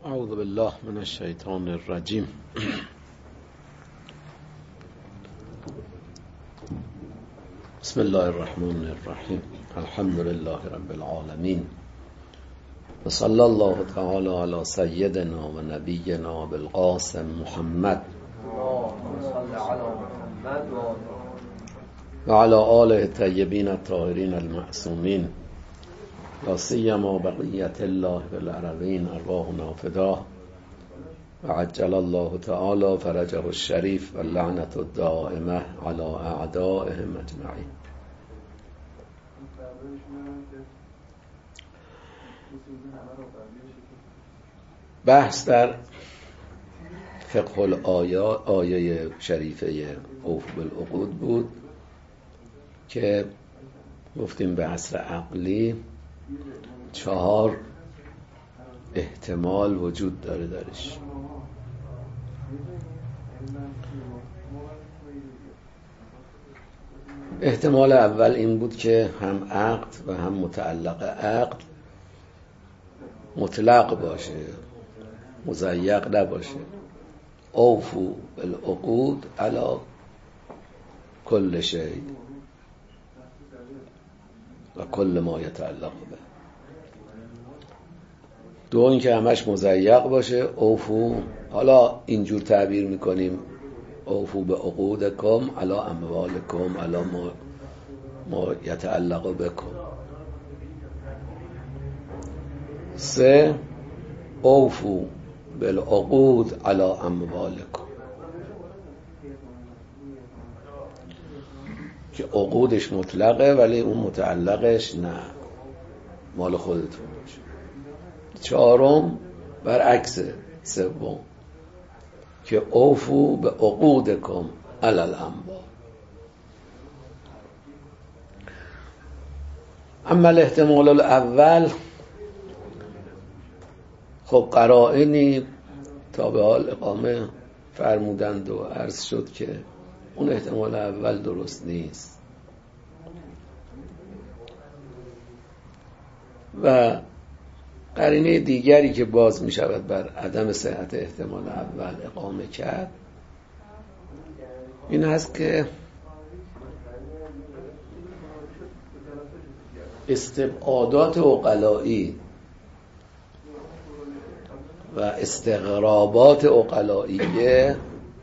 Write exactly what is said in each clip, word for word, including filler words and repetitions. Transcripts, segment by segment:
اعوذ بالله من الشیطان الرجیم. بسم الله الرحمن الرحیم. الحمد لله رب العالمین و صلی الله تعالی علی سیدنا و نبینا بالقاسم محمد و علی آله الطیبین الطاهرین المعصومین لا سیما بقیت الله فی الارضین ارواحنا فداه و عجل الله تعالی فرجه الشریف و اللعنة الدائمه علی اعدائهم اجمعین. بحث در فقه الآیه آیه شریفه اوف بالعقود بود که گفتیم به عصر عقلی چهار احتمال وجود داره درش. احتمال اول این بود که هم عقد و هم متعلق عقد مطلق باشه، مضیق نباشه. اوفو بالعقود علی کل شیء و کل ما یتعلق به. دو این که همش مضیق باشه. اوفو، حالا اینجور تعبیر میکنیم اوفو به عقودکم علی اموالکم علی ما ما یتعلق بکم. سه، اوفو بالعقود علی اموالکم، که عقودش مطلقه ولی اون متعلقش نه، مال خودتون باشه. چهارم برعکس سوم که اوفو به عقودکم علی الاموال. اما الاحتمال الاول، خب قرائنی تا به حال اقامه فرمودند و عرض شد که اون احتمال اول درست نیست و قرینه دیگری که باز می شود بر عدم صحت احتمال اول اقامه کرد این هست که استبعادات عقلایی و استغرابات عقلاییه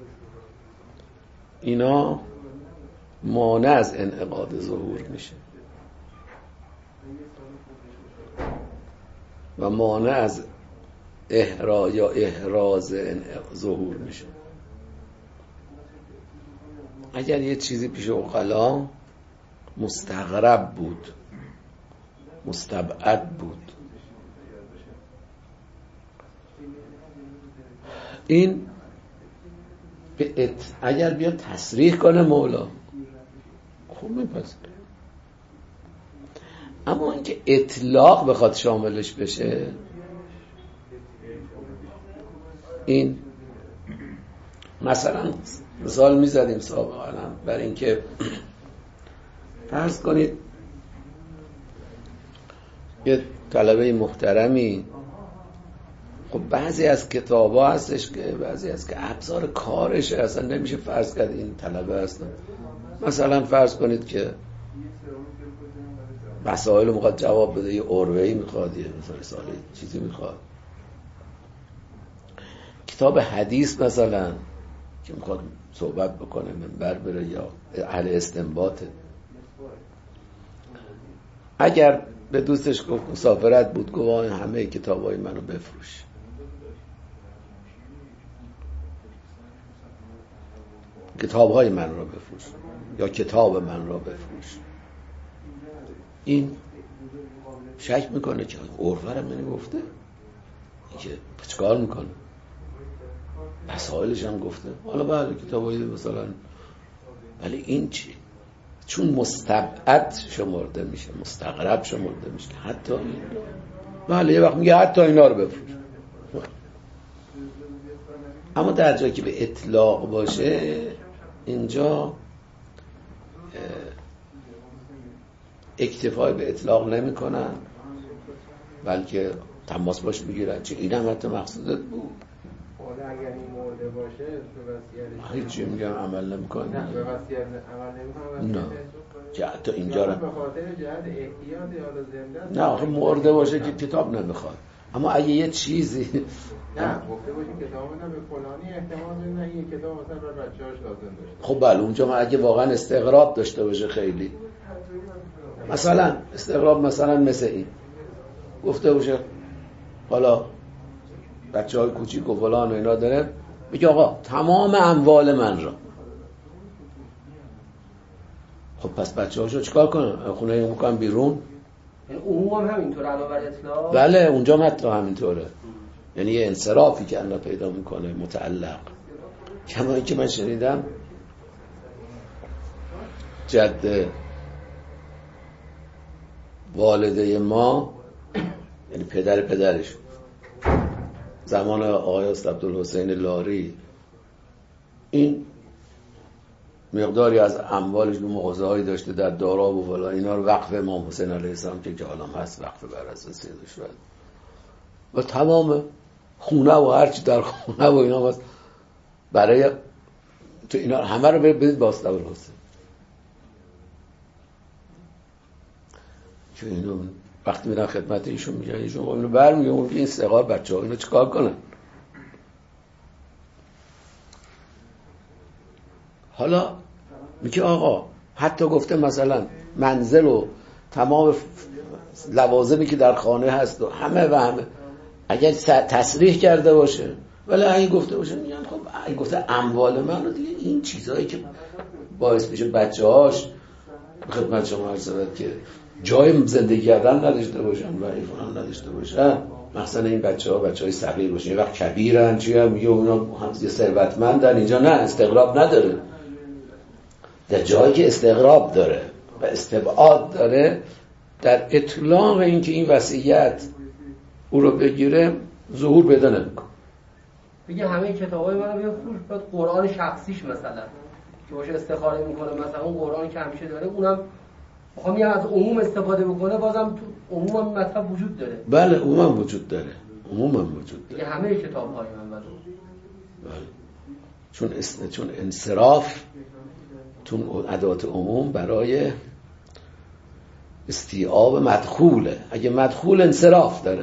اینا مانع از انعقاد ظهور میشه و مانع از احرا یا احراز ظهور میشه. اگر یه چیزی پیش عقلا مستغرب بود، مستبعد بود، این به ات... اگر بیاد تصریح کنه مولا خوب میپذیره، اما اینکه اطلاق بخواد شاملش بشه این مثلا مثال میزدیم سابقا هم بر اینکه فرض کنید یه طلبه محترمی، خب بعضی از کتابا هستش که بعضی از که ابزار کارشه اصلا نمیشه فرض کرد این طلبه هستن. مثلا فرض کنید که مسائل میخواد جواب بده، یه اوروی میخواد، یه مثلا سالی چیزی میخواد، کتاب حدیث مثلا که میخواد صحبت بکنه منبر بره یا اهل استنباطه. اگر به دوستش گفت مسافرت بود گفت همه کتابای منو بفروش، کتابهای من را بفروش یا کتاب من را بفروش، این شک میکنه که عرفه منی گفته، این که چیکار میکنه، مسائلش هم گفته، حالا بله کتابای مثلا، ولی این چی؟ چون مستبعد شمرده میشه، مستغرب شمرده میشه، حتی این بله یه وقت میگه حتی اینا رو بفروش. اما در جایی که به اطلاق باشه اینجا اکتفای به اطلاق نمی کنن بلکه تماس باش میگیرن. چه این هم حتی مقصودت بود؟ حالا اگر این مرده باشه به وصیتش هیچی میگم عمل نمیکنه. نه به وصیت عمل نمیکنه. نه که حتی اینجا رو به خاطر جهت احتیاط یا زنده. نه آخه مرده باشه که کتاب نمیخواد. اما اگه یه چیزی نه گفته باشین کتاب بدم به فلانی احتمال نه این کتاب مثلا برای بچه‌هاش لازم داشته. خب بله اونجا ما اگه واقعا استغراب داشته باشه خیلی مثلا استغراب مثلا مثل این گفته باشه حالا بچه‌های کوچیک و فلان و اینا داره میگه آقا تمام اموال من را. خب پس بچه‌هاشو چیکار کنن؟ خونه اون میکنن بیرون؟ یعنی عموم هم همینطوره علاوه بر اطلاع؟ بله اونجا متن همینطوره. یعنی یه انصرافی که الله پیدا میکنه متعلق. کما اینکه من شنیدم جد والده ما یعنی پدر پدرش زمان آقای استاد عبدالحسین لاری این مقداری از اموالش به مغازه‌هایی داشته در داراب و فلان اینا رو وقف امام حسین علیه السلام که حالا هست وقف بر اساس شد و تمام خونه و هرچی در خونه و اینا هست برای تو اینا همه رو بدید با استاد عبدالحسین که اینو وقتی میرن خدمت ایشون میگن ایشون اینو برمیگه اون این صغار بچه‌ها اینو چیکار کنن. حالا میگه آقا حتی گفته مثلا منزل و تمام لوازمی که در خانه هست و همه و همه اگر تصریح کرده باشه ولی اگه گفته باشه میگن خب اگه گفته اموال من رو دیگه این چیزهایی که باعث میشه بچه‌هاش خدمت شما عرض شود که جای زندگی کردن نداشته باشن و ایفان نداشته باشن مثلا این بچه‌ها بچه‌های صغیر باشن یه وقت کبیرن چیه میگه اونا هم ثروتمندن اینجا نه استغراب نداره. در جایی که استغراب داره و استبعاد داره در اطلاق این که این وصیت او رو بگیره ظهور پیدا نمیکنه. بگه همه کتابای منو بیا فروش بعد قرآن شخصیش مثلا که باشه استخاره میکنه مثلا اون قرآنی که همیشه داره اونم میخوام یه از عموم استفاده بکنه بازم تو عموم هم مطلب وجود داره. بله عموم هم وجود داره عموم هم وجود داره بگه همه کتاب‌های من بله چون اس... چون انصراف تو ادوات عموم برای استیعاب مدخوله. اگه مدخول انصراف داره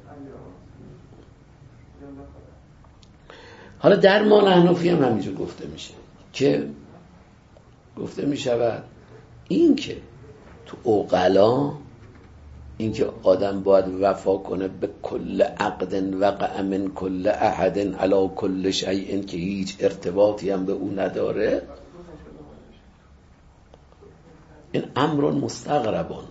حالا در ما حنفی هم همینجور گفته میشه که گفته میشود این که تو عقلا این که آدم باید وفا کنه به کل عقد وقع من کل احد علی کل شیء که هیچ ارتباطی هم به او نداره این امر مستغربون.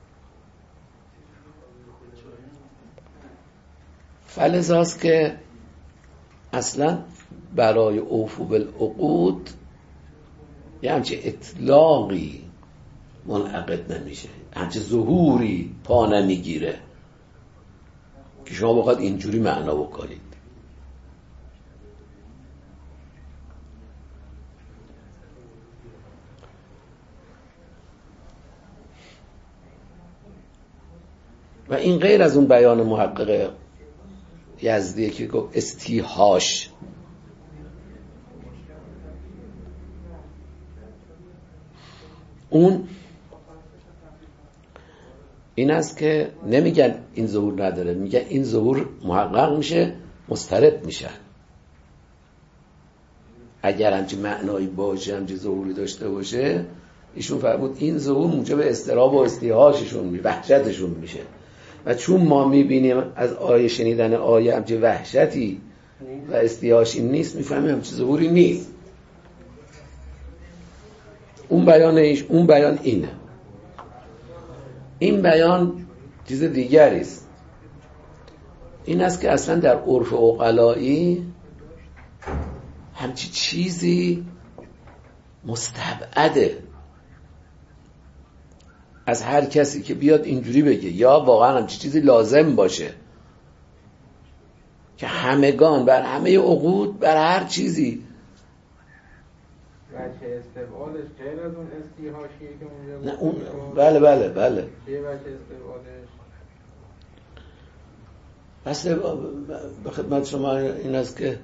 فلذاست که اصلا برای اوفو بالعقود یه همچه اطلاقی منعقد نمیشه همچه ظهوری پا نمیگیره که شما بخواد اینجوری معنا بکنید. و این غیر از اون بیان محقق یزدیه که گفت استیحاش اون این است که نمیگن این ظهور نداره میگن این ظهور محقق میشه مسترد میشه. اگر همچین معنایی باشه همچین ظهوری داشته باشه ایشون فرمود این ظهور موجب استراب و استیحاششون میشه وحشتشون میشه و چون ما میبینیم از آیه شنیدن آیه همچین وحشتی و استیحاشی نیست میفهمیم همچین ظهوری نیست. اون بیان ایش اون بیان اینه. این بیان چیز دیگری است. این است که اصلا در عرف عقلایی همچی چیزی مستبعده از هر کسی که بیاد اینجوری بگه یا واقعا همچی چیزی لازم باشه که همگان بر همه عقود بر هر چیزی وجه استبعادش غیر از اون استیحاشیه که اونجا نه اون بله بله بله چیه وجه استبعادش؟ بس به خدمت شما این است که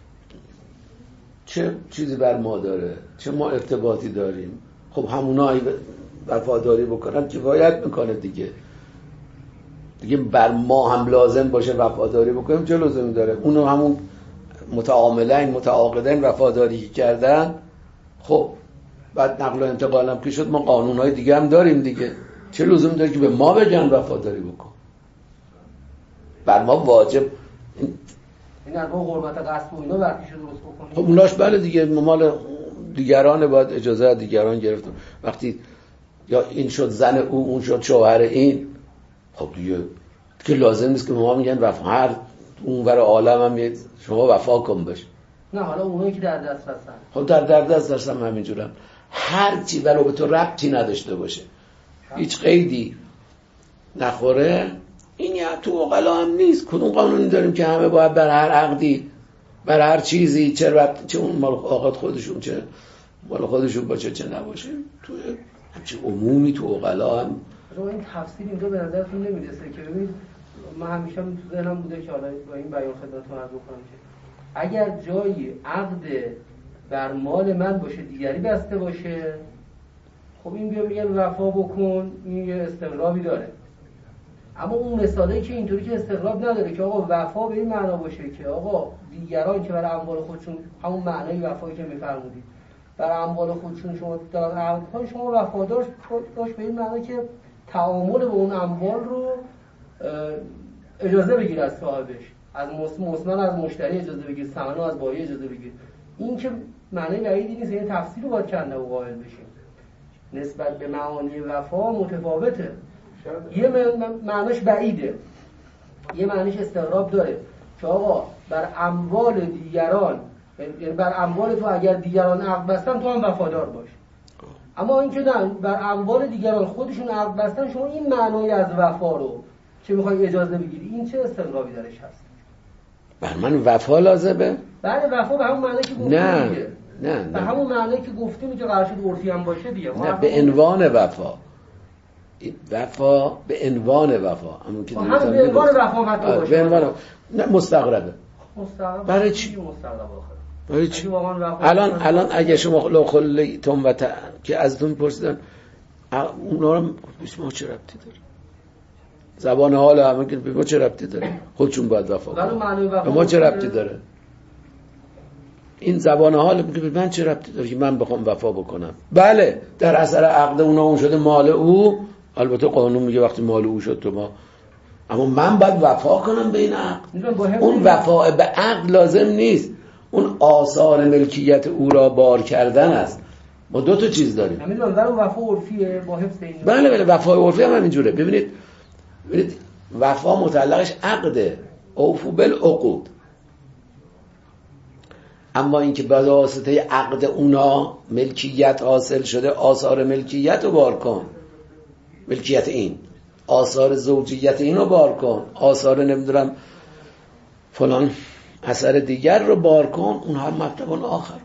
چه چیزی بر ما داره، چه ما ارتباطی داریم. خب همونایی وفاداری بکنن کفایت میکنه دیگه دیگه بر ما هم لازم باشه وفاداری بکنیم چه لازمی داره؟ اونو همون متعاملین متعاقدین وفاداری کردن. خب بعد نقل و انتقال هم که شد ما قانونهای دیگه هم داریم دیگه، چه لزومی داره که به ما بگن وفاداری بکن؟ بر ما واجب این انواع حرمت قصب و اینا وقتی شد درست بکنیم. خب اوناش بله دیگه مال دیگران، باید اجازه دیگران گرفت. وقتی یا این شد زن او اون شد شوهر این، خب دیگه که لازم نیست که ما میگن وفا هر اونور عالم هم شما وفا کن بشه. نه حالا اونایی که در دست هستن خب در در دست هستن همینجورن، هر چی ولو به تو ربطی نداشته باشه هیچ قیدی نخوره این یا تو عقلا هم نیست. کدوم قانونی داریم که همه باید بر هر عقدی بر هر چیزی چه ربط چه اون مال آقات خودشون چه مال خودشون باشه چه نباشه؟ تو همچه عمومی تو عقلا هم این تفسیر اینجا به نظرتون نمیرسه که ببینید من همیشه تو ذهنم بوده که حالا با این بیان خدمتتون عرض کنم که اگر جایی عقد بر مال من باشه دیگری بسته باشه، خب این بیا میگن وفا بکن، این یه استقرابی داره. اما اون مثالی که اینطوری که استقراب نداره که آقا وفا به این معنا باشه که آقا دیگران که برای اموال خودشون همون معنای وفایی که میفرمودید برای اموال خودشون شما دارن عقد کنید، شما وفادار باش به این معنا که تعامل به اون اموال رو اجازه بگیر از صاحبش، از مصمم از مشتری اجازه بگیر، ثمنو از بایی اجازه بگیر. این که معنی بعیدی نیست، این تفسیر رو باید کنده و قائل بشیم. نسبت به معانی وفا متفاوته. یه معنیش بعیده، یه معنیش استقراب داره که آقا بر اموال دیگران، یعنی بر اموال تو اگر دیگران عقد بستن تو هم وفادار باش. اما این که نه، بر اموال دیگران خودشون عقد بستن شما این معنی از وفا رو که میخوای اجازه بگیری، این چه استقرابی درش هست؟ بر من وفا لازمه؟ بله وفا به همون معنی که گفتیم نه دیگه. نه به همون معنی که گفتیم که قرار شد عرفی هم باشه دیگه. نه به عنوان وفا، وفا به عنوان وفا همون که هم به عنوان وفا حتی باشه. به عنوان نه مستغربه. مستغرب برای چی؟ مستغرب آخر. برای چی؟ الان الان اگه شما لو خلیتم و ت... که ازتون پرسیدن اونا رو ما چه ربطی داره؟ زبان حال همه که به ما چه ربطی داره؟ خودشون باید وفا کنن. به ما چه ربطی داره؟ این زبان حال میگه به من چه ربطی داره که من بخوام وفا بکنم؟ بله در اثر عقد اونا اون شده مال او، البته قانون میگه وقتی مال او شد تو ما، اما من باید وفا کنم به این عقد. اون وفا به عقد لازم نیست، اون آثار ملکیت او را بار کردن است. ما دو تا چیز داریم. همین منظر وفا عرفیه با حفظ این. بله بله وفا عرفی هم همینجوره. ببینید ببینید وفا متعلقش عقده، اوفو بالعقود. اما اینکه به واسطه عقد اونا ملکیت حاصل شده، آثار ملکیت رو بار کن، ملکیت این، آثار زوجیت این رو بار کن، آثار نمیدونم فلان اثر دیگر رو بار کن، اون هر مطلب آخر.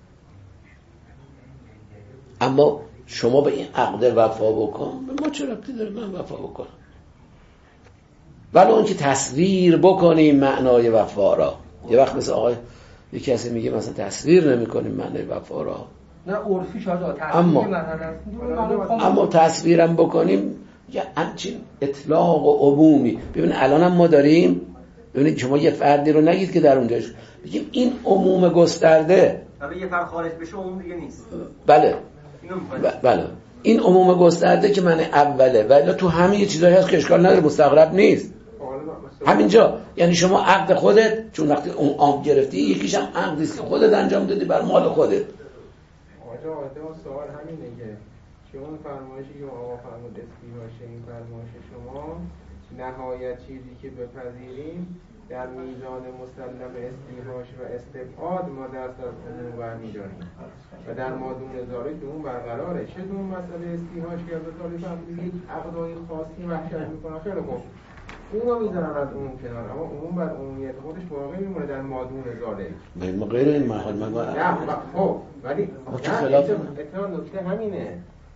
اما شما به این عقد وفا بکن، به ما چه ربطی داره من وفا بکنم؟ ولی اون که تصویر بکنیم معنای وفا را، یه وقت مثل آقای یه کسی میگه مثلا تصویر نمی کنیم معنای وفا را، نه عرفی شاید تصویر اما مثلا اما تصویرم بکنیم یه همچین اطلاق و عمومی. ببین الان هم ما داریم، ببینید شما یه فردی رو نگید که در اونجاش بگیم این عموم گسترده، اگه یه فرد خارج بشه عموم دیگه نیست. بله بله این عموم گسترده که من اوله، ولی تو همه چیزایی هست که اشکال نداره، مستغرب نیست. همینجا یعنی شما عقد خودت، چون وقتی اون عام گرفتی یکیش هم عقدی است که خودت انجام دادی بر مال خودت. آقا آقا سوال همینه که شما فرمایشی که آقا فرمود استیهاش این فرمایش شما نهایت چیزی که بپذیریم در میزان مسلم استیهاش و استبعاد ما دست از عموم برمی‌داریم و در مادون ذالک که اون برقراره. چه اون مسئله استیهاش که از طالب فرمود یک عقدای خاصی وحشت میکنه، خیلی خوب اونو میذارن از اون کنار، اما عموم بر عمومیت خودش باقی میمونه در مادون ذالک. من ما غیر این محال من نه خب ولی چه خلاف اتنا نکته همینه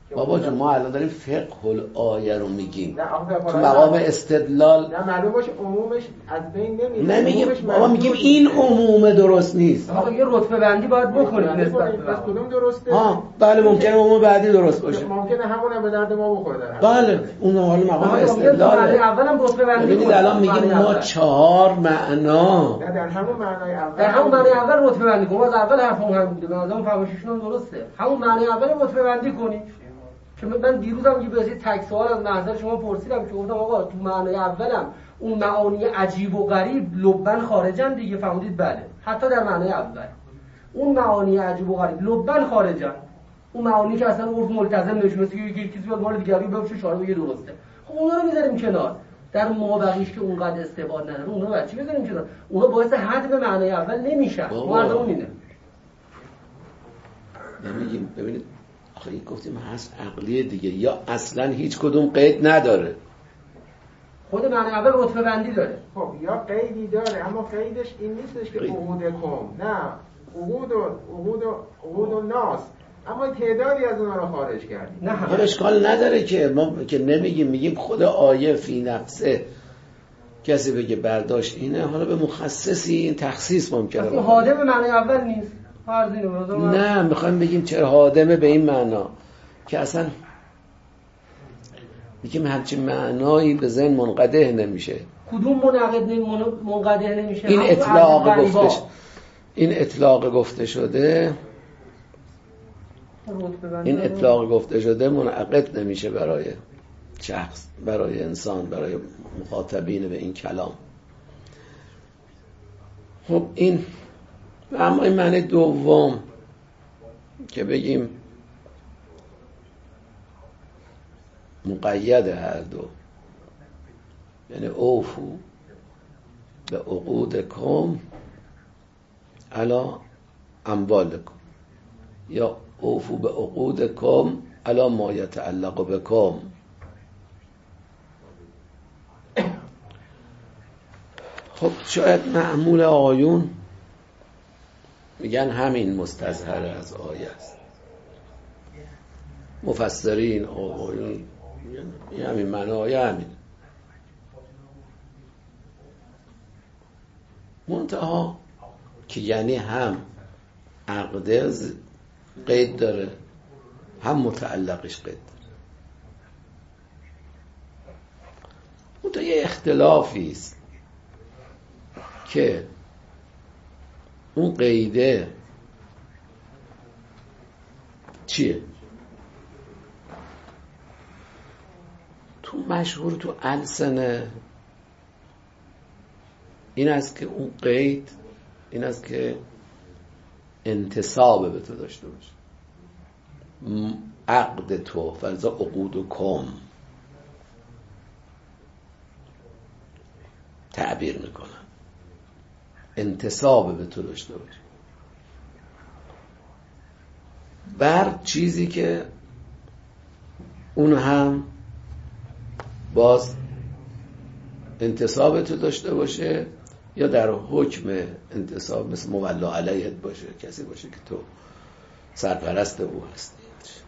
بابا جون ما الان داریم فقه الآیه رو میگیم، نه تو مقام استدلال نه معلوم باشه عمومش از بین نمیره. نمیگیم بابا، میگیم این عموم درست نیست. آقا یه رتبه بندی باید بکنید نسبت به پس کدوم درسته؟ ها بله ممکنه عموم بعدی درست باشه، ممکنه همون به درد ما بخوره در بله اون حالا مقام معنی استدلاله. اولم رتبه بندی ببینید الان میگیم ما چهار معنا نه در همون معنای اول در همون معنی اول رتبه بندی کنیم. از اول حرفمون هم بوده، به نظرم فهمششون هم درسته. همون معنی اول رتبه بندی کنید. که من دیروزم یه بحثی تک سوال از محضر شما پرسیدم که گفتم آقا تو معنی اولم اون معانی عجیب و غریب لبن خارجن دیگه، فهمیدید؟ بله حتی در معنی اول اون معانی عجیب و غریب لبن خارجن، اون معانی که اصلا عرف ملتزم نمیشه، مثل یکی چیزی بیاد مال دیگری بفروشه شاره بگه درسته، خب اونا رو میذاریم کنار. در مابقیش که اونقدر استفاده نداره اونا رو بچی بذاریم کنار، اونا باعث حذف معنی اول نمیشن. مردمون اینه نمیگیم. ببینید آخه این گفتیم هست عقلیه دیگه، یا اصلا هیچ کدوم قید نداره، خود معنی اول رتبه بندی داره. خب یا قیدی داره اما قیدش این نیستش که عقود کم، نه عقود و عقود و عقود و ناس، اما تعدادی از اونها رو خارج کردیم. نه هر اشکال نداره که ما که نمیگیم، میگیم خود آیه فی نفسه کسی بگه برداشت اینه، حالا به مخصصی این تخصیص ممکنه اصلا حادم معنی اول نیست. نه میخوایم بگیم چرا حادمه به این معنا که اصلا میگیم همچین معنایی به ذهن منقده نمیشه. کدوم منقد منقده نمیشه؟ این اطلاق گفته این اطلاق گفته شده این اطلاق گفته شده منعقد نمیشه برای شخص، برای انسان، برای مخاطبین به این کلام. خب این اما این معنی دوم که بگیم مقید هر دو، یعنی اوفو به عقودکم علا اموالکم، یا اوفو به عقودکم علا ما یتعلق بکم. خب شاید معمول آیون میگن همین مستظهر از آیه است، مفسرین آیون یعنی همین معنای همین. منتها که یعنی هم عقده قید داره هم متعلقش قید داره. منتها یه اختلافی است که اون قیده چیه؟ تو مشهور تو السنه این است که اون قید این است که انتصاب به تو داشته باشه. عقد تو فرضا عقود و کم تعبیر میکنن، انتصاب به تو داشته باشه بر چیزی که اون هم باز انتصاب تو داشته باشه، یا در حکم انتصاب مثل مولا علیهت باشه، کسی باشه که تو سرپرست او هستی.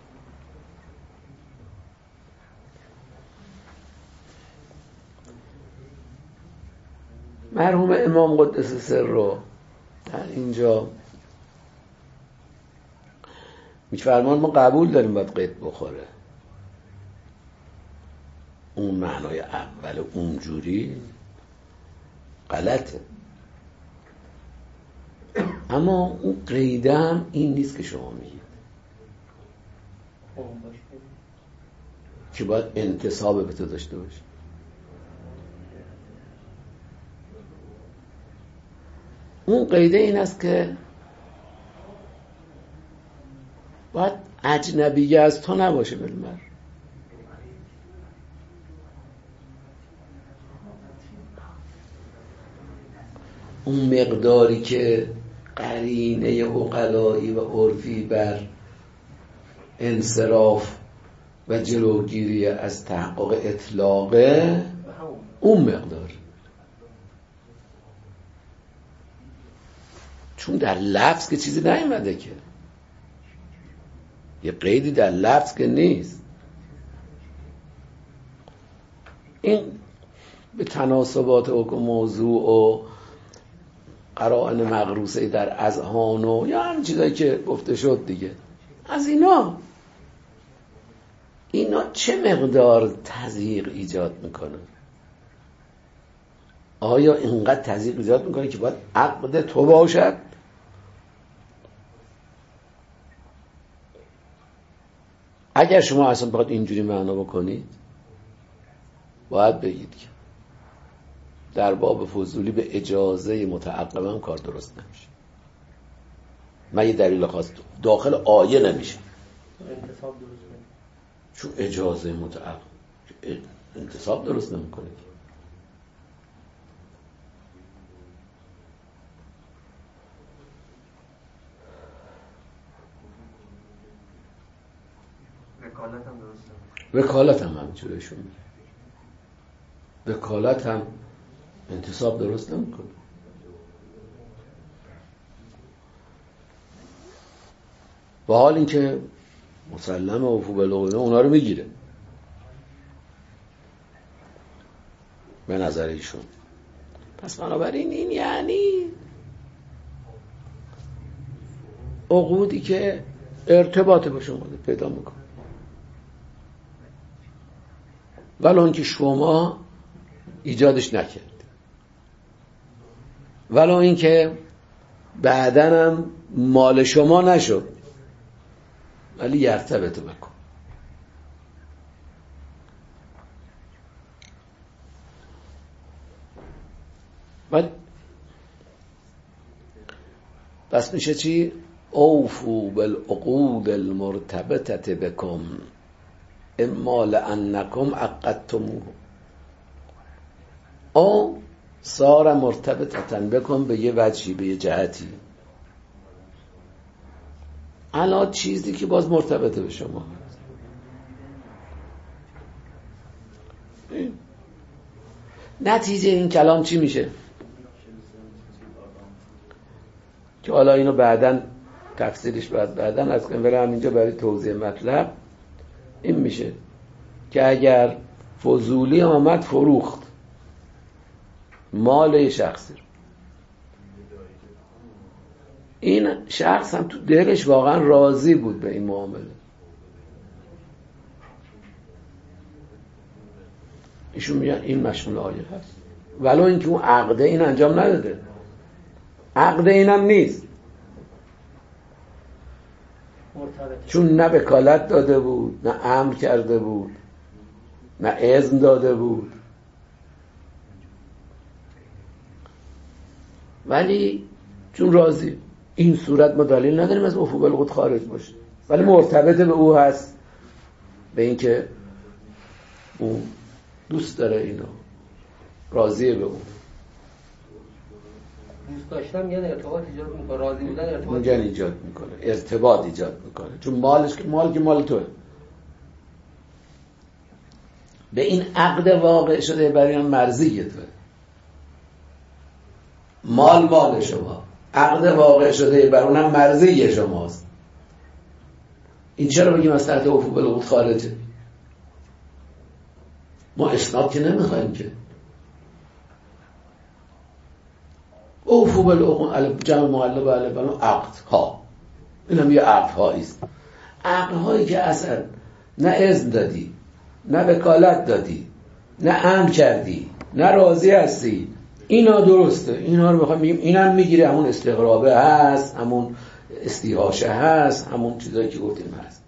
مرحوم امام قدس سره در اینجا میفرمان ما قبول داریم باید قید بخوره، اون معنای اول اونجوری غلطه، اما اون قیده هم این نیست که شما میگید که باید انتصاب به تو داشته باشه. اون قیده این است که باید اجنبیه از تو نباشه بالمر، اون مقداری که قرینه عقلایی و عرفی بر انصراف و جلوگیری از تحقق اطلاقه، اون مقدار، چون در لفظ که چیزی نیومده که یه قیدی در لفظ که نیست. این به تناسبات و موضوع و قرائن مغروسه در اذهان و یا همین چیزایی که گفته شد دیگه، از اینا اینا چه مقدار تضییق ایجاد میکنه؟ آیا اینقدر تضییق ایجاد میکنه که باید عقد تو باشد؟ اگر شما اصلا بخواد اینجوری معنا بکنید باید بگید که در باب فضولی به اجازه متعقب هم کار درست نمیشه. من یه دلیل خاص داخل آیه نمیشه انتصاب درست نمیشه، چون اجازه متعقب انتصاب درست نمیکنه. وکالت هم درست نمیشه. وکالت هم همینجورشون میگه، وکالت هم انتصاب درست نمیکنه. با حال اینکه مسلم وفو بالعقود اونا رو میگیره به نظر ایشون. پس بنابراین این یعنی عقودی که ارتباط با شما پیدا میکنه، ولو اینکه شما ایجادش نکرد، ولو اینکه بعدن هم مال شما نشد، ولی یرتبط بکن. ولی بس میشه چی؟ اوفو بالعقود المرتبطه بکم اما لانکم عقدتموه او صار مرتبطتن بکن به یه وجهی، به یه جهتی. الان چیزی که باز مرتبطه به شما این. نتیجه این کلام چی میشه؟ که حالا اینو بعدن تفسیرش باید بعدن از کنم، ولی همینجا برای توضیح مطلب این میشه که اگر فضولی هم آمد فروخت مال شخصی رو، این شخص هم تو دلش واقعا راضی بود به این معامله، ایشون میگن این مشمول آیه هست، ولو اینکه اون عقده این انجام نداده، عقده اینم نیست، چون نه وکالت داده بود، نه امر کرده بود، نه اذن داده بود، ولی چون راضی. این صورت ما دلیل نداریم از عفو بالعقود خارج باشه، ولی مرتبط به او هست، به اینکه اون دوست داره اینو، راضیه به اون. دوست داشتم یعنی ارتباط ایجاد میکنه، راضی بودن ارتباط میگن ایجاد میکنه، ارتباط ایجاد میکنه، چون مالش که مال که مال توه. به این عقد واقع شده برای اون مرضیه توه، مال مال شما، عقد واقع شده بر اونم مرضی شماست. این چرا بگیم از تحت عفو بالعقود خارجه؟ ما اسناد که نمیخوایم که. عفو بالعقود جمع مقلب علیه عقد ها، این هم یه عقد هاییست، عقد هایی که اصلا نه اذن دادی، نه وکالت دادی، نه امر کردی، نه راضی هستی، اینا درسته، اینا رو بخوام بگیم اینم میگیره، همون استقرابه هست، همون استیحاشه هست، همون چیزایی که گفتیم هست.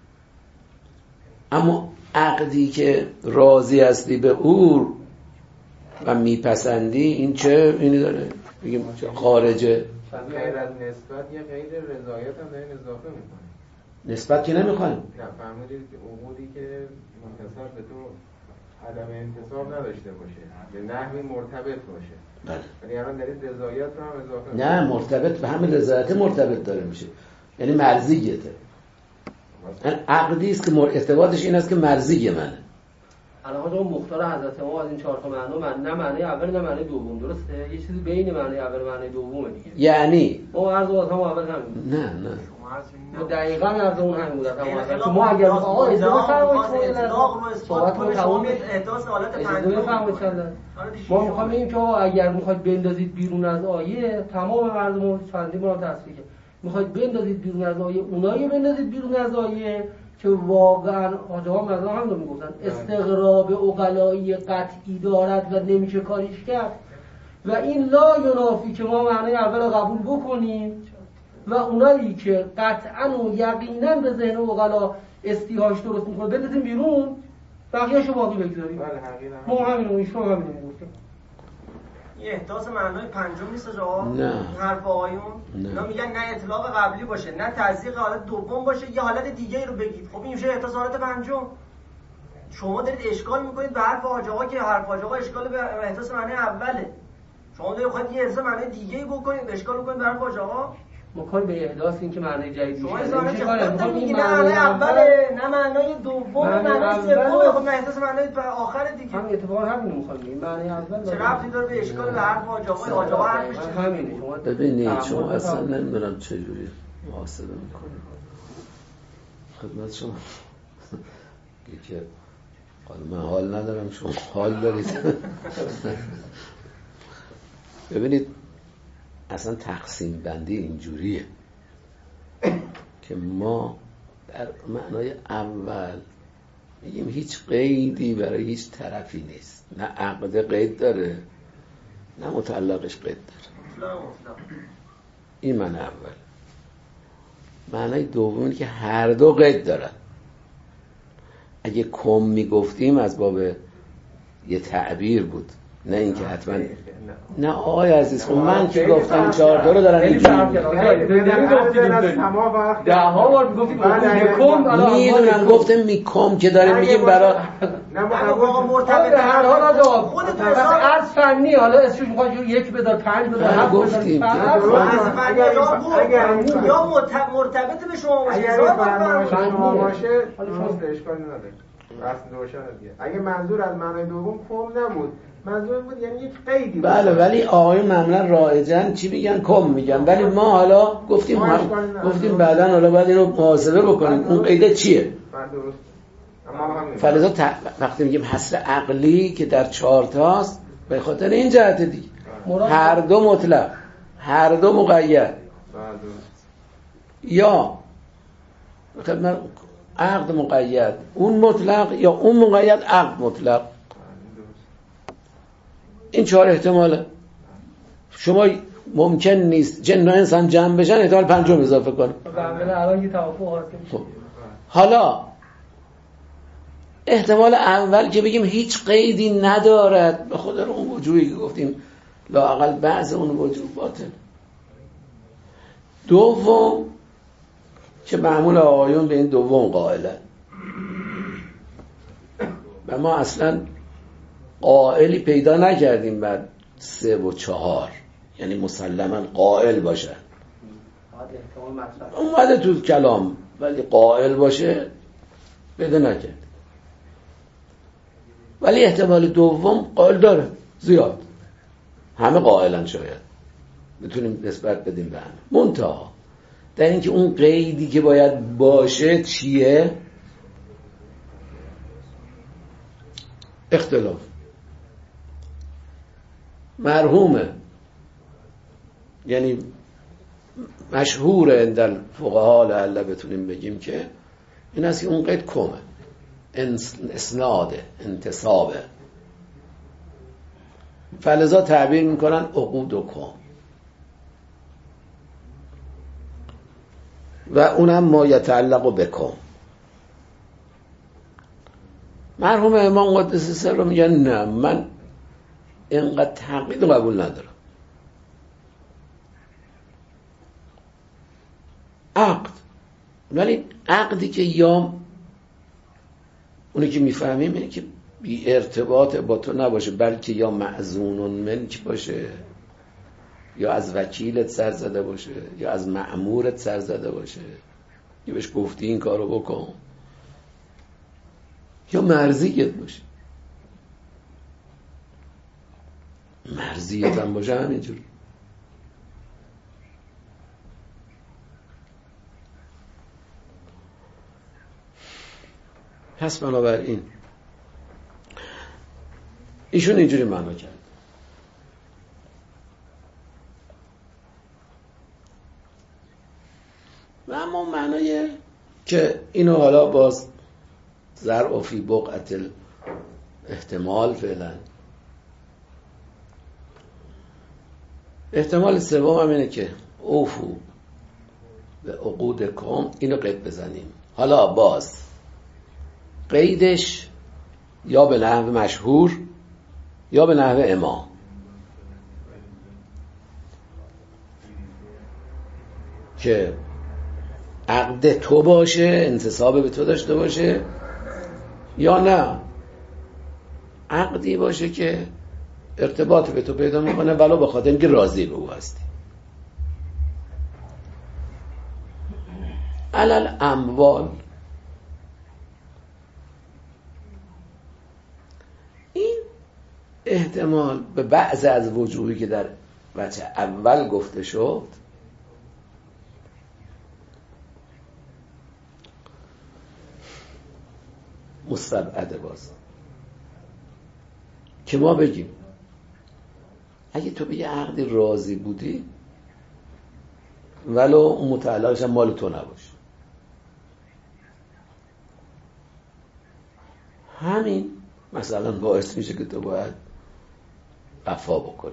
اما عقدی که راضی هستی به او و میپسندی، این چه اینی داره بگیم خارجه. غیر از نسبت یه غیر رضایت هم دارین اضافه میکنه. نسبت که نمیخوایم. نه فهمیدید که عقودی که منتصب به تو عدم انتصاب نداشته باشه، به نحوی مرتبط باشه. بله. یعنی الان دارید رضایت رو هم اضافه میکنه. نه مرتبط به همین رضایت مرتبط داره میشه، یعنی مرضیته. این عقدی است که ارتباطش این است که مرضی منه. الان حاجا مختار حضرت امام از این چهار تا معنا من نه معنی اول نه معنی دوم، درسته؟ یه چیزی بین معنی اول و معنی دومه دیگه. یعنی ما عرض واسه هم اول همین. نه نه. دقیقاً عرض اون همین بود. اما ما اگر آقا اجازه فرمایید صحبت کنید تمام احداث حالت پنجم ما میخوام بگیم که آقا اگر میخواید بندازید بیرون از آیه، تمام مردم چندین بار تصریح کرد، میخواید بندازید بیرون از آیه، اونایی بندازید بیرون از آیه که واقعا آجاها مثلا هم رو میگفتن استغراب عقلایی قطعی دارد و نمیشه کاریش کرد و این لا ینافی که ما معنی اول رو قبول بکنیم و اونایی که قطعا و یقینا به ذهن عقلا استیهاش درست میکنه بندازیم بیرون، بقیه‌شو باقی بگذاریم. ما همین اون شما همین میگفتیم. یه احداث معنای پنجم نیست آقا؟ نه. حرف آقایون اینا میگن نه اطلاق قبلی باشه، نه تزریق حالت دوم باشه، یه حالت دیگه ای رو بگید. خب این میشه احداث حالت پنجم. شما دارید اشکال میکنید به حرف حاج آقا که حرف حاج آقا اشکال به احداث معنای اوله. شما دارید خواهید یه احداث معنای دیگه ای بکنید، اشکال میکنید به حرف حاج آقا. ما کاری به احداث این که معنای جدید شما میشه نمیشه کار میگید این معنای اوله، نه معنای دوم، معنای سوم. خب احداث معنای آخر دیگه. همین اتفاقا همین میخوام بگم. معنای اول چه ربطی داره به اشکال به حرف حاج آقا؟ حاج آقا حرفش همینه. شما ببینید شما اصلا نمیدونم چه جوری محاسبه میکنید. خدمت شما که من حال ندارم شما حال دارید. ببینید اصلا تقسیم بندی اینجوریه که ما در معنای اول میگیم هیچ قیدی برای هیچ طرفی نیست، نه عقد قید داره نه متعلقش قید داره. این معنی اول. معنی دومی که هر دو قید دارن. اگه کم میگفتیم از باب یه تعبیر بود، نه اینکه حتما نه آقای عزیز. خب من که گفتم چهار تا رو دارن اینجوری ده ها بار میگفتیم میکم، میدونم گفتم میکم که داریم میگیم برای نه واقعا مرتبط به هر حال خودت از فنی حالا اسمش میخواد یک بذار پنج بذار هفت گفتیم از فنی یا مرتبط به شما باشه اگر شما باشه حالا شما اشکالی نداره اصل روشن دیگه. اگه منظور از معنای دوم کم نبود، منظور بود یعنی یک قیدی. بله ولی آقای معمولا رایجن چی میگن؟ کم میگن. ولی ما حالا گفتیم هم گفتیم بعدن حالا باید اینو محاسبه بکنیم اون قیده چیه. فلذا ت... وقتی میگیم حصر عقلی که در چهار تاست به خاطر این جهت دیگه هر دو مطلق هر دو مقید یا خدمت عقد مقید اون مطلق یا اون مقید عقد مطلق. این چهار احتماله. شما ممکن نیست جن و انسان جمع بشن احتمال پنجم اضافه کنه. خب. حالا احتمال اول که بگیم هیچ قیدی ندارد به خاطر اون وجوهی که گفتیم لااقل بعض اون وجوه باطل. دوم که معمول آقایون به این دوم قائلن و ما اصلا قائلی پیدا نکردیم بعد سه و چهار، یعنی مسلما قائل باشه اومده تو کلام ولی قائل باشه پیدا نکرد. ولی احتمال دوم قائل داره زیاد، همه قائلن، شاید بتونیم نسبت بدیم به همه. منتها در اینکه اون قیدی که باید باشه چیه اختلاف. مرحومه یعنی مشهور عند فقها لعل بتونیم بگیم که این است که اون قید کمه، اسناده، انتصابه، فلذا تعبیر میکنن عقود و کم و اونم ما یتعلق بکم. مرحوم امام قدس سر رو میگن نه من اینقدر تقیید قبول ندارم. عقد، ولی عقدی که یا اونی که میفهمیم اینه که بی ارتباط با تو نباشه، بلکه یا معزون منک باشه، یا از وکیلت سر زده باشه، یا از مأمورت سر زده باشه، یا بهش گفتی این کارو بکن، یا مرضیت باشه. مرضیت هم باشه همینجور. پس بنابراین ایشون اینجوری معنا کرد. و اما معنای که اینو حالا باز ذرع فی بقعت احتمال فعلا، احتمال سوم هم اینه که اوفو به عقودکم، اینو قید بزنیم. حالا باز قیدش یا به نحو مشهور یا به نحو امام. که عقد تو باشه، انتصاب به تو داشته باشه، یا نه عقدی باشه که ارتباط به تو پیدا میکنه ولو به خاطر اینکه راضی به او هستی. علل اموال، این احتمال به بعض از وجوهی که در وجه اول گفته شد مستبعده. باز که ما بگیم اگه تو به یه عقدی راضی بودی ولو اون متعلقش هم مال تو نباشه، همین مثلا باعث میشه که تو باید وفا بکنی.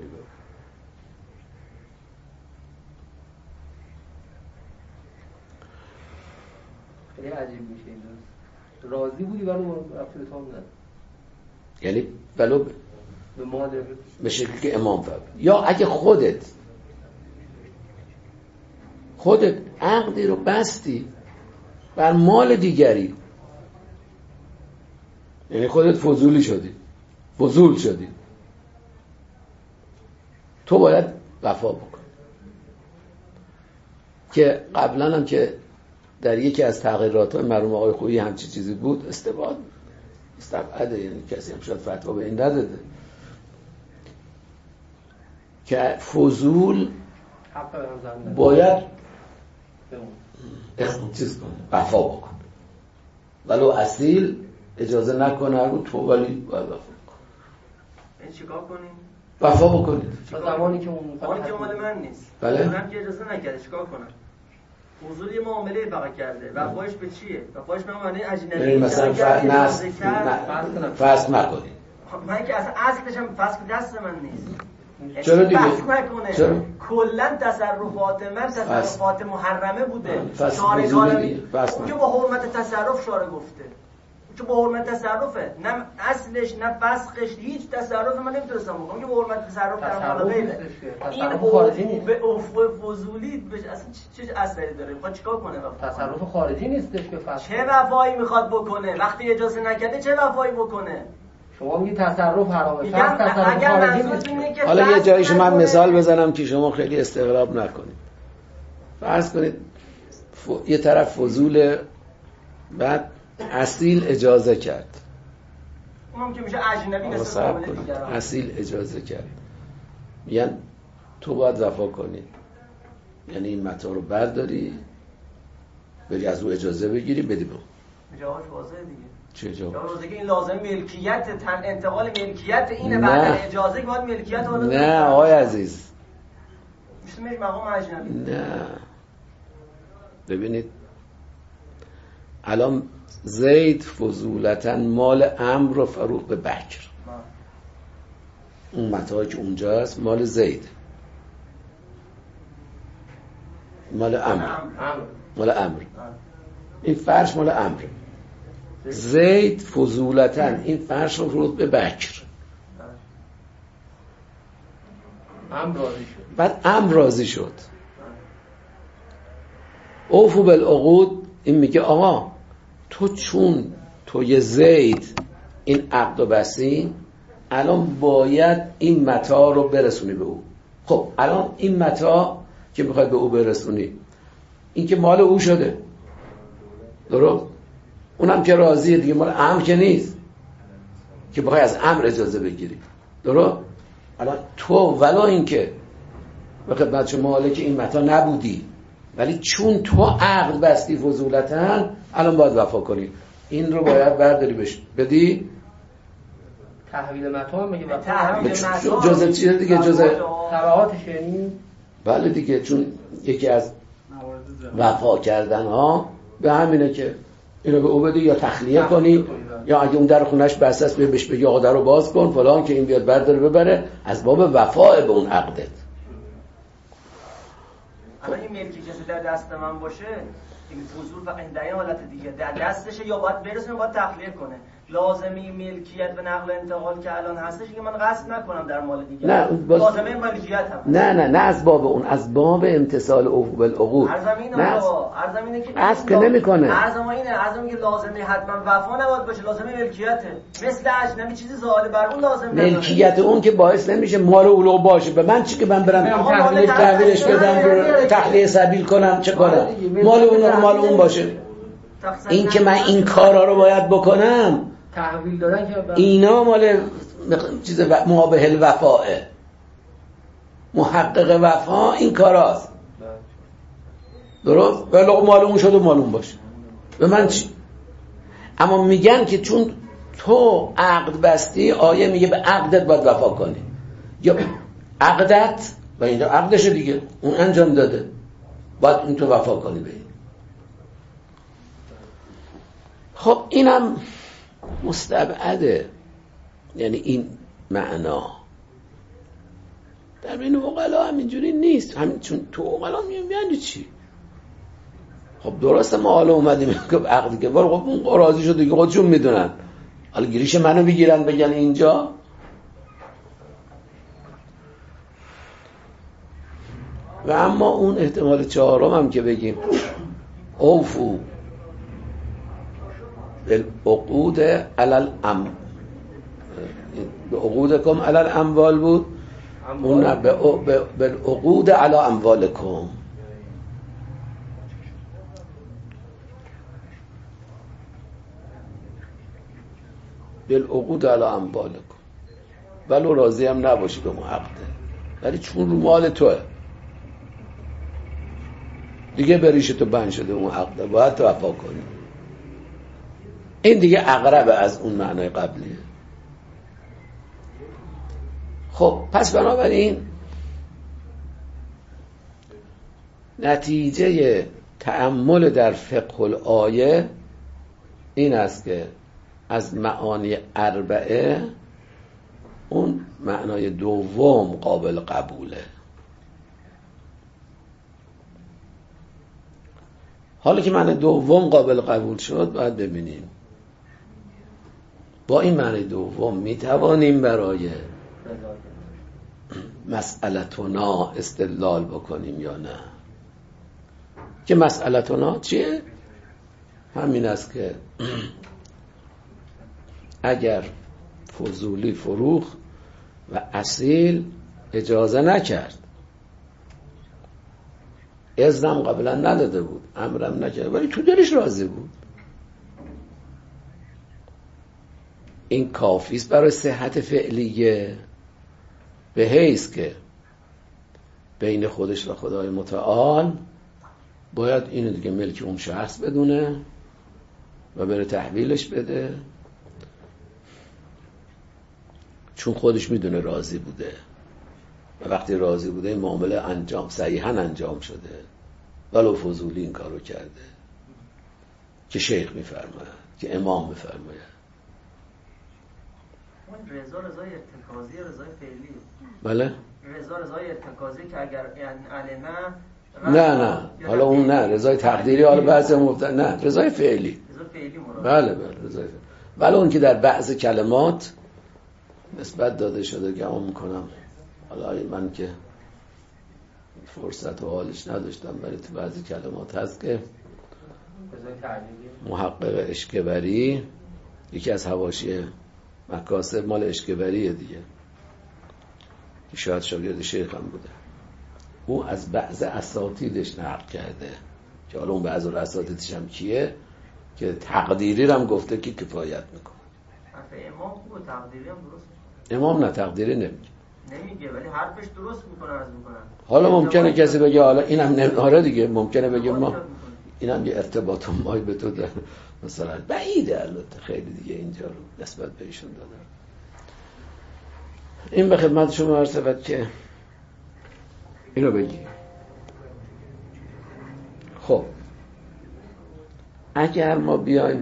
خیلی عجیب میشه این راضی بودی ولو رفتی به تام نداری، یعنی ولو به مادر به شکلی که امام فرد، یا اگه خودت خودت عقدی رو بستی بر مال دیگری، یعنی خودت فضولی شدی، فضول شدی، تو باید وفا بکن. که قبلا هم که در یکی از تغییرات مرحوم آقای خویی همچی چیزی بود، استبعاد استبعاده، یعنی کسی هم شاید فتوا به این نداده که فضول باید چیز کنه، وفا بکن، ولو اصیل اجازه نکنه اگه تو ولی باید وفا بکن. این چیکار کنیم؟ وفا بکنید. زمانی که اون زمانی که مال من نیست، بله؟ اونم که اجازه نکرده چیکار کنم؟ فضول یه معامله فقط کرده، وفاش به چیه؟ وفاش به معنی اجنبی مثلا اجازه فصل نکنید. من که اصلا اصلش هم فصل دست من نیست. چرا دیگه؟ چرا؟ کلا تصرفات من تصرفات محرمه بوده. شارع‌گان اون که با حرمت تصرف شارع گفته. که با حرمت تصرفه، نه اصلش نه فسخش، هیچ تصرف من نمیتونستم بکنم که با حرمت تصرف در مال غیره. این خارجی نیست. به افق فضولی اصلا چه اثری داره؟ میخواد چیکار کنه؟ تصرف خارجی نیستش که فسخ. چه وفایی میخواد بکنه؟ وقتی اجازه نکرده چه وفایی بکنه؟ شما میگی تصرف حرامه. تصرف خارجی نیست. حالا یه جایش من مثال بزنم که شما خیلی استغراب نکنید. فرض کنید ف... یه طرف فضول، بعد اصیل اجازه کرد، اونم که میشه اجنبی مثل معامله دیگران. اصیل اجازه کرد، میگن تو باید وفا کنی، یعنی این متاع رو برداری بری از او اجازه بگیری بدی به اون. جوابش واضحه دیگه. چه جواب؟ جواب که این لازم ملکیت، تن انتقال ملکیت اینه، بعد اجازه که باید ملکیت رو بده. نه آقای عزیز، میشه میگه مقام اجنبی. نه ببینید الان زید فضولتاً مال امر رو فروخت به بکر، اون متاعی که اونجا هست مال زید، مال امر، مال امر، این فرش مال امر. زید فضولتاً این فرش رو فروخت به بکر، امر راضی شد، بعد امر راضی شد. اوفو بالعقود، این میگه آقا تو چون توی زید این عقد و بستی، الان باید این متاع رو برسونی به او. خب الان این متاع که میخوای به او برسونی، این که مال او شده، درست؟ اونم که راضیه دیگه، مال امر که نیست که بخوای از امر اجازه بگیری، درست؟ الان تو ولا اینکه به خدمت شما حالا که این متا نبودی، ولی چون تو عقد بستی فضولتاً الان باید وفا کنی، این رو باید برداری بش بدی تحویل متا هم میگه تحویل متا جزء چیه دیگه، جزء تبعاتش یعنی بله دیگه، چون یکی از وفا کردن ها به همینه که اینو به او بدی یا تخلیه کنی، یا اگه اون در خونش بسته است بهش بگی آقا در رو باز کن فلان که این بیاد برداره ببره، از باب وفا به اون عقدت. الان این ملکی کسی در دست من باشه، این فضول و در این حالت دیگه در دستشه، یا باید برسونه باید تخلیه کنه. لازمه ملکیت و نقل انتقال که الان هستش که من قصد نکنم در مال دیگه، نه باز... لازمه ملکیت هم نه نه نه از باب اون، از باب امتثال بالعقود. ارزمینه نه بابا، ارزمینه که از که نمیکنه، ارزم اینه، ارزم که لازمه حتما وفا نباید باشه، لازمه ملکیته، مثل اجنبی چیزی زائد بر اون لازم نداره. ملکیت اون که باعث نمیشه مال اولو باشه. به من چی که من برم تحویلش تحویلش بدم تخلیه سبیل کنم، چه کنم؟ مال اون مال اون باشه. این که من این کارا رو باید بکنم تحویل دادن که اینا مال چیز مابه الوفاه، محقق وفا این کاراست. درست؟ ولی مال اون شد و مال اون باشه. به من چی؟ اما میگن که چون تو عقد بستی، آیه میگه به عقدت باید وفا کنی، یا عقدت و اینجا عقدش دیگه اون انجام داده باید اون تو وفا کنی به این. خب اینم مستبعده، یعنی این معنا در بین عقلا همینجوری نیست. همین چون تو عقلا میگن یعنی چی؟ خب درسته ما حالا اومدیم که عقدی که بار خب اون راضی شد دیگه، خودشون میدونن، حالا گیریش منو بگیرن بگن اینجا. و اما اون احتمال چهارم هم که بگیم اوفو بالعقود علی الام بعقودکم علی الاموال بود، اون نه بالعقود علی اموالکم. بالعقود علی اموالکم، ولو راضی هم نباشی به عقده، ولی چون رو مال توه دیگه بریش تو بند شده اون عقده، باید تو وفا کنی. این دیگه اقرب از اون معنای قبلیه. خب پس بنابراین نتیجه تأمل در فقه الآیه این است که از معانی اربعه اون معنای دوم قابل قبوله. حالا که معنی دوم قابل قبول شد، باید ببینیم با این معنی دوم می توانیم برای مسئلتنا استدلال بکنیم یا نه. که مسئلتنا چیه؟ همین است که اگر فضولی فروخ و اصیل اجازه نکرد، اذنم قبلا نداده بود، امرم نکرد، ولی تو دلش راضی بود، این کافیست برای صحت فعلیه، به حیث که بین خودش و خدای متعال باید اینو دیگه ملک اون شخص بدونه و بره تحویلش بده، چون خودش میدونه راضی بوده و وقتی راضی بوده این معامله انجام صحیحاً انجام شده، ولو فضولی این کارو کرده که شیخ میفرماید، که امام میفرماید. اون رضا رضای ارتکازی رضای فعلی. بله؟ رضا رضای ارتکازی که اگر علمه نه نه حالا اون نه رضای تقدیری، حالا بعضی مفتن نه رضای فعلی. رضا فعلی مراد. بله بله رضای فعلی. ولی اون که در بعض کلمات نسبت داده شده گمان میکنم، حالا من که فرصت و حالش نداشتم، ولی تو بعضی کلمات هست که محقق اشکبری، یکی از حواشی مکاسب مال اشکبریه دیگه، که شاید شاگرد شیخ هم بوده، او از بعض اساتیدش نقل کرده که حالا اون بعض اساتیدش هم کیه که تقدیری هم گفته که کفایت میکنه. امام خوبه، تقدیری هم درست. امام نه تقدیری نمیگه، نمیگه ولی حرفش درست میکنه از میکنه. حالا ممکنه کسی بگه حالا اینم نمیاره دیگه، ممکنه بگه ما اینم یه ارتباط مایی به تو داره مثلا، بعیده البته خیلی دیگه اینجا رو نسبت به ایشون دادن. این به خدمت شما عرض شود که اینو بگی. خب اگر ما بیایم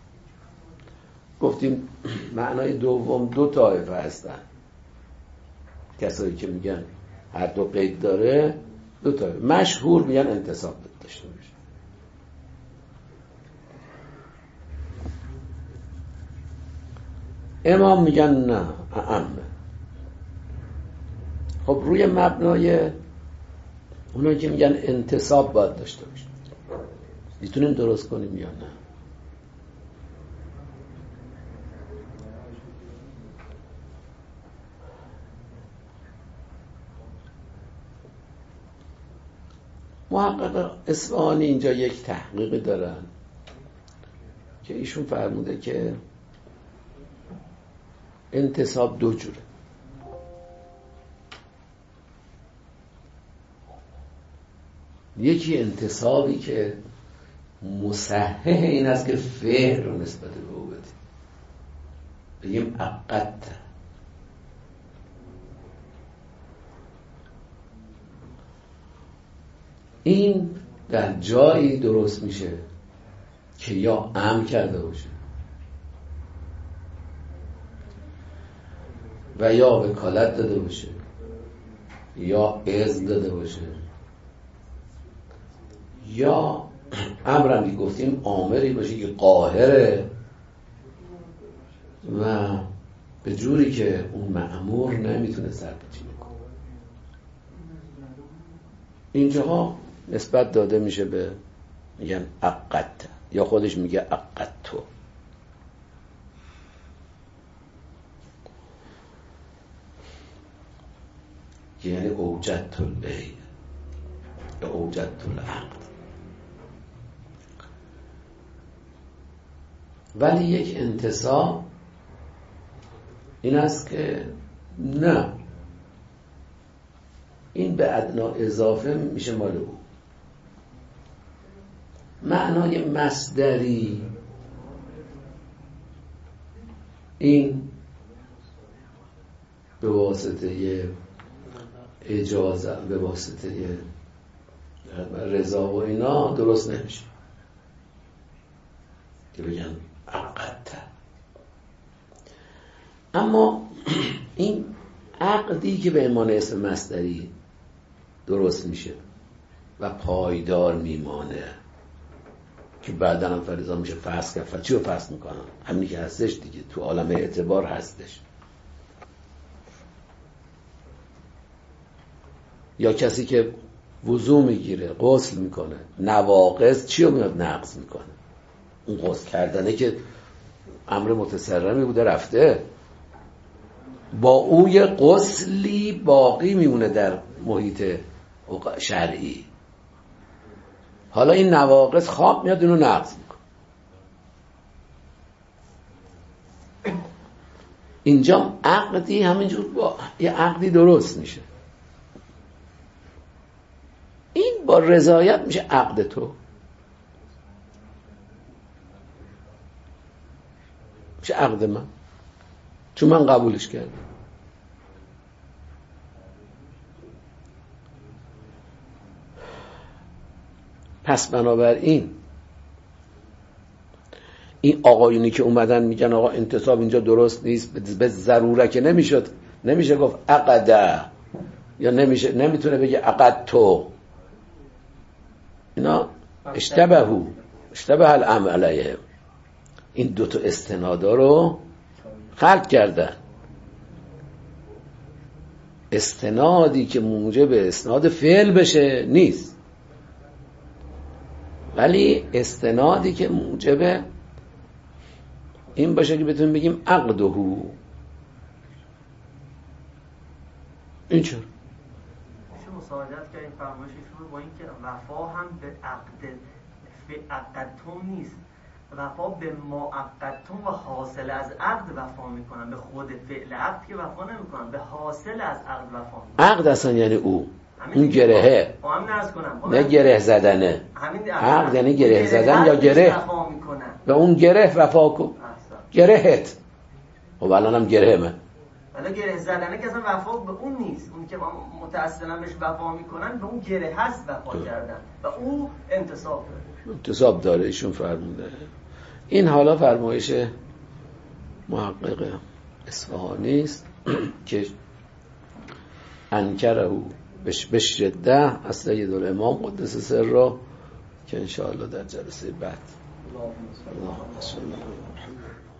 گفتیم معنای دوم دو طایفه هستن، کسایی که میگن هر دو قید داره، دو طایفه مشهور میگن انتصاب داشته باشه. امام میگن نه اعمه. خب روی مبنای اونایی که میگن انتصاب باید داشته باشه میتونیم درست کنیم یا نه؟ محقق اصفهانی اینجا یک تحقیقی دارن که ایشون فرموده که انتصاب دو جوره. یکی انتصابی که مصحح این است که فعل رو نسبت به او بدیم، بگیم عقدت. این در جایی درست میشه که یا امر کرده باشه و یا وکالت داده باشه یا اذن داده باشه یا امرم که گفتیم آمری باشه که قاهره و به جوری که اون مأمور نمیتونه سرپیچی بکنه. اینجاها نسبت داده میشه به میگن عقدت یا خودش میگه عقدتو. یعنی اوجدت البیع یا اوجدت العقد. ولی یک انتصاب این است که نه، این به ادنا اضافه میشه مال او. معنای مصدری این به واسطه اجازه، به واسطه رضا و اینا درست نمیشه که بگن عقدت. اما این عقدی که به عنوان اسم مصدری درست میشه و پایدار میمانه که بعدا هم فریضا میشه فسخ کرد. چی رو فسخ میکنن؟ همینی که هستش دیگه، تو عالم اعتبار هستش. یا کسی که وضو میگیره، غسل میکنه، نواقض چی رو میاد نقض میکنه؟ اون غسل کردنه که امر متسرمی بوده رفته، با او یه غسلی باقی میمونه در محیط شرعی. حالا این نواقض خواب میاد اینو نقض میکنه. اینجا عقدی همینجور با یه عقدی درست میشه. این با رضایت میشه عقد تو، میشه عقد من، چون من قبولش کردم. پس بنابراین این آقایونی که اومدن میگن آقا انتصاب اینجا درست نیست، به ضروره که نمیشد، نمیشه گفت عقده یا نمیشه، نمیتونه بگه عقد تو. اینا اشتبهو اشتبه الامر علیهم، این دوتا استنادا رو خلق کردن. استنادی که موجب اسناد فعل بشه نیست، ولی استنادی که موجب این باشه که بتونیم بگیم عقدهو. این چرا؟ میشه مساعدت که این فرمایششون با این که وفا هم به عقد عقدتون نیست، وفا به موقتون و حاصل از عقد وفا میکنن، به خود فعل عقد که وفا نمیکنن، به حاصل از عقد وفا میکنن. عقد اصلا یعنی او اون گرهه، نه گره زدنه. عقد یعنی گره زدن یا گره، به اون گره وفا کن. گرهت و الان هم گره من حالا گره زدنه که اصلا وفا به اون نیست، اون که متأصلا بهش وفا میکنن به اون گره هست وفا کردن و او انتصاب داره، انتصاب داره. ایشون فرموده این حالا فرمایش محقق اصفهانی است که انکره بش بشده از سید الامام قدس سره، که انشاءالله در جلسه بعد. اللهم صل علی محمد.